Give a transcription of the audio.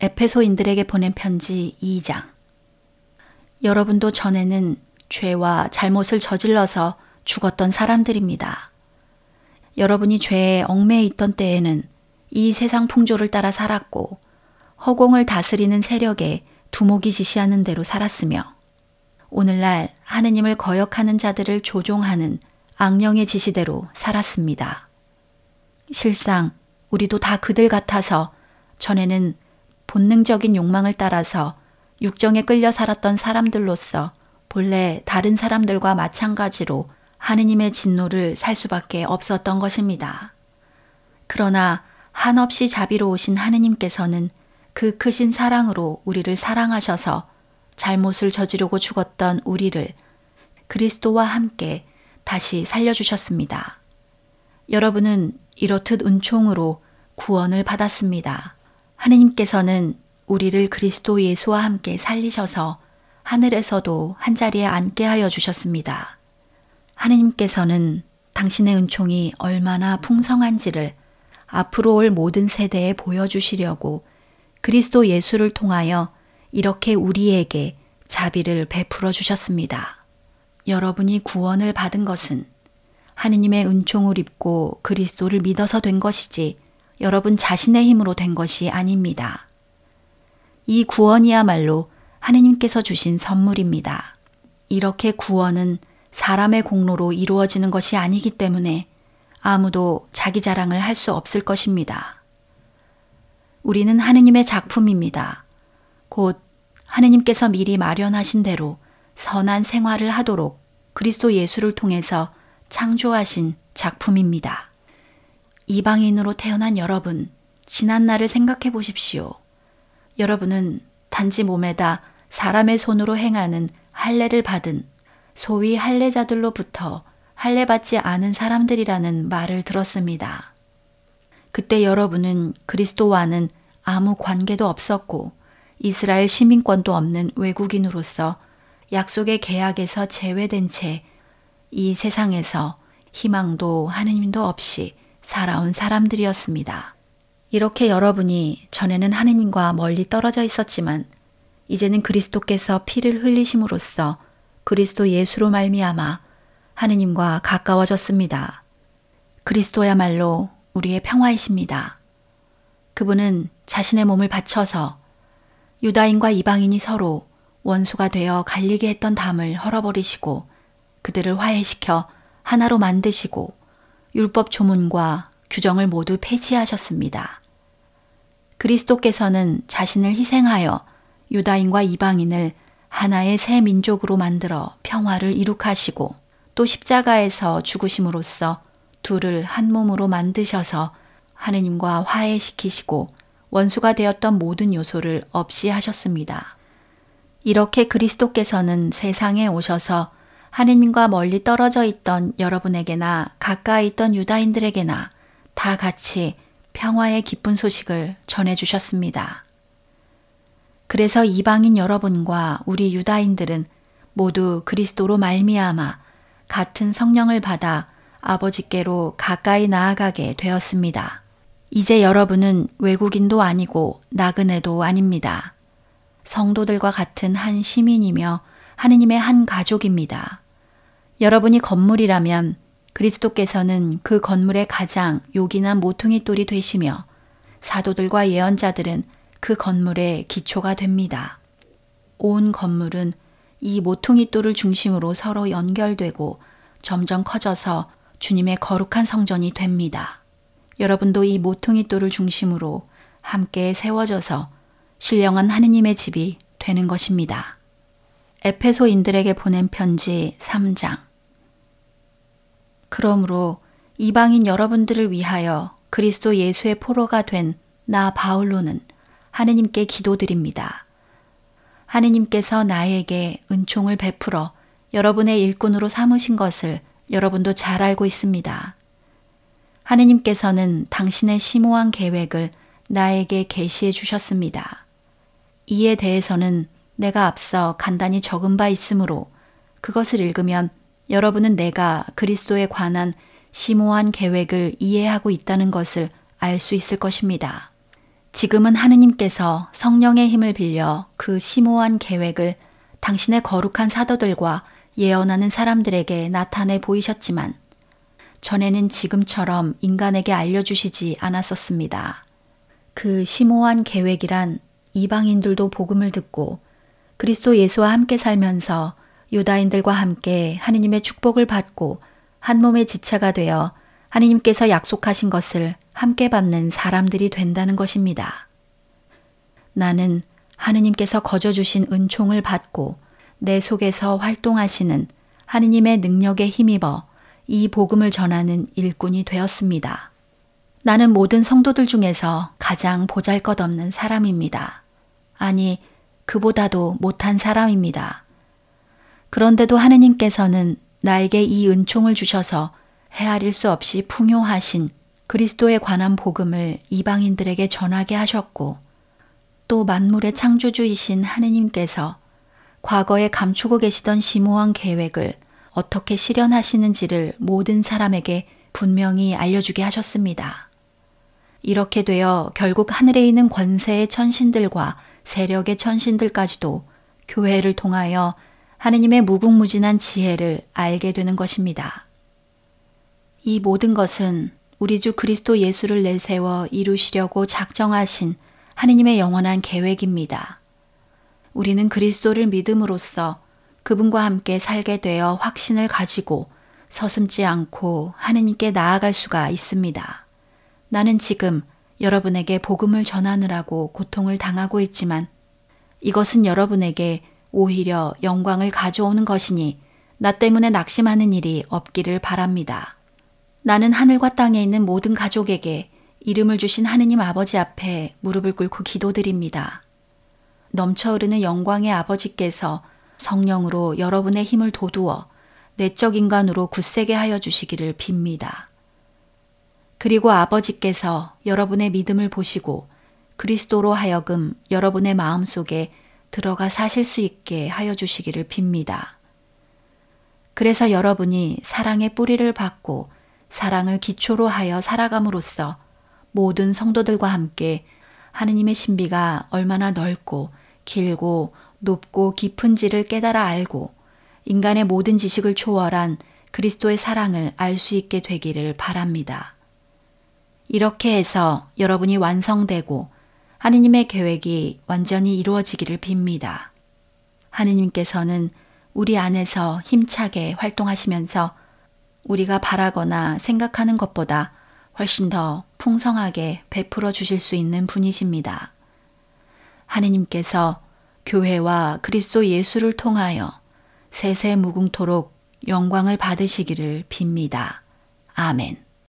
에페소인들에게 보낸 편지 2장. 여러분도 전에는 죄와 잘못을 저질러서 죽었던 사람들입니다. 여러분이 죄에 얽매여 있던 때에는 이 세상 풍조를 따라 살았고 허공을 다스리는 세력에 두목이 지시하는 대로 살았으며 오늘날 하느님을 거역하는 자들을 조종하는 악령의 지시대로 살았습니다. 실상 우리도 다 그들 같아서 전에는 본능적인 욕망을 따라서 육정에 끌려 살았던 사람들로서 본래 다른 사람들과 마찬가지로 하느님의 진노를 살 수밖에 없었던 것입니다. 그러나 한없이 자비로우신 하느님께서는 그 크신 사랑으로 우리를 사랑하셔서 잘못을 저지르고 죽었던 우리를 그리스도와 함께 다시 살려주셨습니다. 여러분은 이렇듯 은총으로 구원을 받았습니다. 하느님께서는 우리를 그리스도 예수와 함께 살리셔서 하늘에서도 한자리에 앉게 하여 주셨습니다. 하느님께서는 당신의 은총이 얼마나 풍성한지를 앞으로 올 모든 세대에 보여주시려고 그리스도 예수를 통하여 이렇게 우리에게 자비를 베풀어 주셨습니다. 여러분이 구원을 받은 것은 하느님의 은총을 입고 그리스도를 믿어서 된 것이지 여러분 자신의 힘으로 된 것이 아닙니다. 이 구원이야말로 하느님께서 주신 선물입니다. 이렇게 구원은 사람의 공로로 이루어지는 것이 아니기 때문에 아무도 자기 자랑을 할 수 없을 것입니다. 우리는 하느님의 작품입니다. 곧 하느님께서 미리 마련하신 대로 선한 생활을 하도록 그리스도 예수를 통해서 창조하신 작품입니다. 이방인으로 태어난 여러분, 지난 날을 생각해 보십시오. 여러분은 단지 몸에다 사람의 손으로 행하는 할례를 받은 소위 할례자들로부터 할례받지 않은 사람들이라는 말을 들었습니다. 그때 여러분은 그리스도와는 아무 관계도 없었고 이스라엘 시민권도 없는 외국인으로서 약속의 계약에서 제외된 채 이 세상에서 희망도 하느님도 없이 살아온 사람들이었습니다. 이렇게 여러분이 전에는 하느님과 멀리 떨어져 있었지만 이제는 그리스도께서 피를 흘리심으로써 그리스도 예수로 말미암아 하느님과 가까워졌습니다. 그리스도야말로 우리의 평화이십니다. 그분은 자신의 몸을 바쳐서 유다인과 이방인이 서로 원수가 되어 갈리게 했던 담을 헐어버리시고 그들을 화해시켜 하나로 만드시고 율법 조문과 규정을 모두 폐지하셨습니다. 그리스도께서는 자신을 희생하여 유다인과 이방인을 하나의 새 민족으로 만들어 평화를 이룩하시고 또 십자가에서 죽으심으로써 둘을 한 몸으로 만드셔서 하느님과 화해시키시고 원수가 되었던 모든 요소를 없이 하셨습니다. 이렇게 그리스도께서는 세상에 오셔서 하느님과 멀리 떨어져 있던 여러분에게나 가까이 있던 유다인들에게나 다 같이 평화의 기쁜 소식을 전해주셨습니다. 그래서 이방인 여러분과 우리 유다인들은 모두 그리스도로 말미암아 같은 성령을 받아 아버지께로 가까이 나아가게 되었습니다. 이제 여러분은 외국인도 아니고 나그네도 아닙니다. 성도들과 같은 한 시민이며 하느님의 한 가족입니다. 여러분이 건물이라면 그리스도께서는 그 건물의 가장 요긴한 모퉁이 돌이 되시며 사도들과 예언자들은 그 건물의 기초가 됩니다. 온 건물은 이 모퉁이 돌을 중심으로 서로 연결되고 점점 커져서 주님의 거룩한 성전이 됩니다. 여러분도 이 모퉁이 돌을 중심으로 함께 세워져서 신령한 하느님의 집이 되는 것입니다. 에페소인들에게 보낸 편지 3장. 그러므로 이방인 여러분들을 위하여 그리스도 예수의 포로가 된 나 바울로는 하느님께 기도드립니다. 하느님께서 나에게 은총을 베풀어 여러분의 일꾼으로 삼으신 것을 여러분도 잘 알고 있습니다. 하느님께서는 당신의 심오한 계획을 나에게 계시해 주셨습니다. 이에 대해서는 내가 앞서 간단히 적은 바 있으므로 그것을 읽으면 여러분은 내가 그리스도에 관한 심오한 계획을 이해하고 있다는 것을 알 수 있을 것입니다. 지금은 하느님께서 성령의 힘을 빌려 그 심오한 계획을 당신의 거룩한 사도들과 예언하는 사람들에게 나타내 보이셨지만 전에는 지금처럼 인간에게 알려주시지 않았었습니다. 그 심오한 계획이란 이방인들도 복음을 듣고 그리스도 예수와 함께 살면서 유다인들과 함께 하느님의 축복을 받고 한 몸의 지체가 되어 하느님께서 약속하신 것을 함께 받는 사람들이 된다는 것입니다. 나는 하느님께서 거저주신 은총을 받고 내 속에서 활동하시는 하느님의 능력에 힘입어 이 복음을 전하는 일꾼이 되었습니다. 나는 모든 성도들 중에서 가장 보잘것없는 사람입니다. 아니, 그보다도 못한 사람입니다. 그런데도 하느님께서는 나에게 이 은총을 주셔서 헤아릴 수 없이 풍요하신 그리스도에 관한 복음을 이방인들에게 전하게 하셨고 또 만물의 창조주이신 하느님께서 과거에 감추고 계시던 심오한 계획을 어떻게 실현하시는지를 모든 사람에게 분명히 알려주게 하셨습니다. 이렇게 되어 결국 하늘에 있는 권세의 천신들과 세력의 천신들까지도 교회를 통하여 하느님의 무궁무진한 지혜를 알게 되는 것입니다. 이 모든 것은 우리 주 그리스도 예수를 내세워 이루시려고 작정하신 하느님의 영원한 계획입니다. 우리는 그리스도를 믿음으로써 그분과 함께 살게 되어 확신을 가지고 서슴지 않고 하느님께 나아갈 수가 있습니다. 나는 지금 여러분에게 복음을 전하느라고 고통을 당하고 있지만 이것은 여러분에게 오히려 영광을 가져오는 것이니 나 때문에 낙심하는 일이 없기를 바랍니다. 나는 하늘과 땅에 있는 모든 가족에게 이름을 주신 하느님 아버지 앞에 무릎을 꿇고 기도드립니다. 넘쳐 흐르는 영광의 아버지께서 성령으로 여러분의 힘을 돋우어 내적 인간으로 굳세게 하여 주시기를 빕니다. 그리고 아버지께서 여러분의 믿음을 보시고 그리스도로 하여금 여러분의 마음속에 들어가 사실 수 있게 하여 주시기를 빕니다. 그래서 여러분이 사랑의 뿌리를 받고 사랑을 기초로 하여 살아감으로써 모든 성도들과 함께 하느님의 신비가 얼마나 넓고 길고 높고 깊은지를 깨달아 알고 인간의 모든 지식을 초월한 그리스도의 사랑을 알 수 있게 되기를 바랍니다. 이렇게 해서 여러분이 완성되고 하느님의 계획이 완전히 이루어지기를 빕니다. 하느님께서는 우리 안에서 힘차게 활동하시면서 우리가 바라거나 생각하는 것보다 훨씬 더 풍성하게 베풀어 주실 수 있는 분이십니다. 하느님께서 교회와 그리스도 예수를 통하여 세세 무궁토록 영광을 받으시기를 빕니다. 아멘.